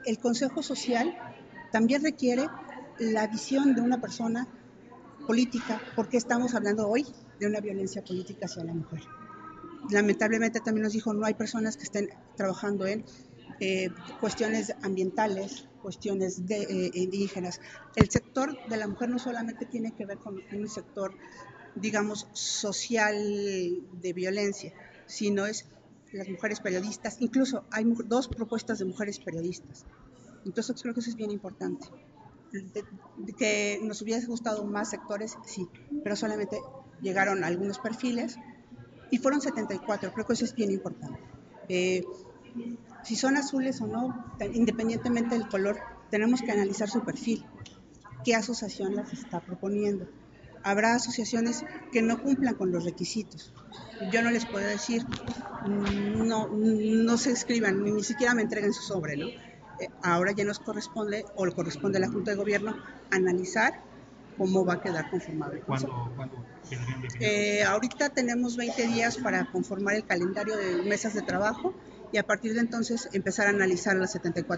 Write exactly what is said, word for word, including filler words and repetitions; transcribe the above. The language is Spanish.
el consejo social también requiere la visión de una persona política, porque estamos hablando hoy de una violencia política hacia la mujer. Lamentablemente también nos dijo, no hay personas que estén trabajando en eh, cuestiones ambientales, cuestiones de, eh, indígenas. El sector de la mujer no solamente tiene que ver con un sector, digamos, social de violencia, sino es las mujeres periodistas. Incluso hay dos propuestas de mujeres periodistas. Entonces creo que eso es bien importante. De, de que nos hubiese gustado más sectores, sí, pero solamente llegaron algunos perfiles y fueron setenta y cuatro, creo que eso es bien importante. Eh, si son azules o no, independientemente del color, tenemos que analizar su perfil, qué asociación las está proponiendo. Habrá asociaciones que no cumplan con los requisitos. Yo no les puedo decir, no, no se escriban, ni siquiera me entreguen su sobre, ¿no? Eh, ahora ya nos corresponde, o le corresponde a la Junta de Gobierno, analizar cómo va a quedar conformado el consejo. ¿Cuándo, ¿cuándo tendrían definido? Eh, ahorita tenemos veinte días para conformar el calendario de mesas de trabajo y a partir de entonces empezar a analizar las setenta y cuatro